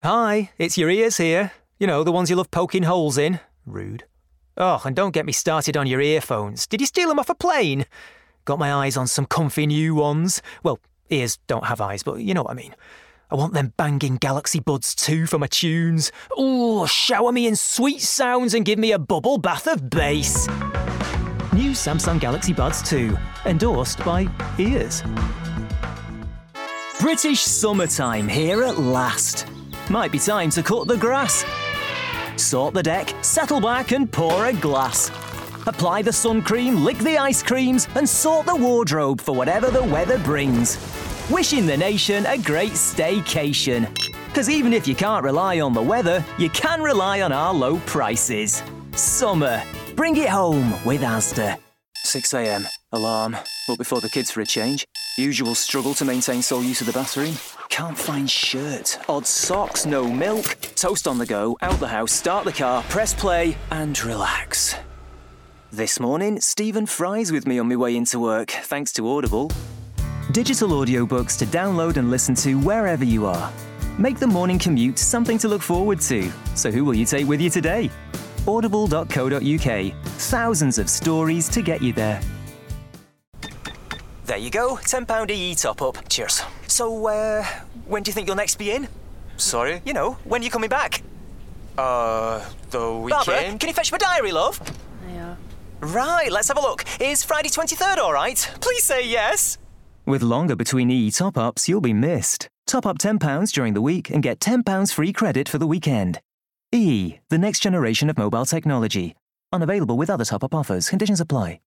Hi, it's your ears here. You know, the ones you love poking holes in. Rude. Oh, and don't get me started on your earphones. Did you steal them off a plane? Got my eyes on some comfy new ones. Well, ears don't have eyes, but you know what I mean. I want them banging Galaxy Buds too for my tunes. Ooh, shower me in sweet sounds and give me a bubble bath of bass. New Samsung Galaxy Buds 2, endorsed by Ears. British summertime here at last. Might be time to cut the grass. Sort the deck, settle back and pour a glass. Apply the sun cream, lick the ice creams and sort the wardrobe for whatever the weather brings. Wishing the nation a great staycation. 'Cause even if you can't rely on the weather, you can rely on our low prices. Summer. Bring it home with Asda. 6 a.m. Alarm. Up before the kids for a change. Usual struggle to maintain sole use of the bathroom. Can't find shirt. Odd socks, no milk. Toast on the go, out the house, start the car, press play and relax. This morning, Stephen Fry's with me on my way into work, thanks to Audible. Digital audiobooks to download and listen to wherever you are. Make the morning commute something to look forward to. So who will you take with you today? Audible.co.uk. Thousands of stories to get you there. There you go, £10 EE top-up. Cheers. So, when do you think you'll next be in? Sorry? You know, when are you coming back? The weekend? Barbara, can you fetch my diary, love? Yeah. Right, let's have a look. Is Friday 23rd all right? Please say yes. With longer between EE top-ups, you'll be missed. Top up £10 during the week and get £10 free credit for the weekend. EE, the next generation of mobile technology. Unavailable with other top-up offers. Conditions apply.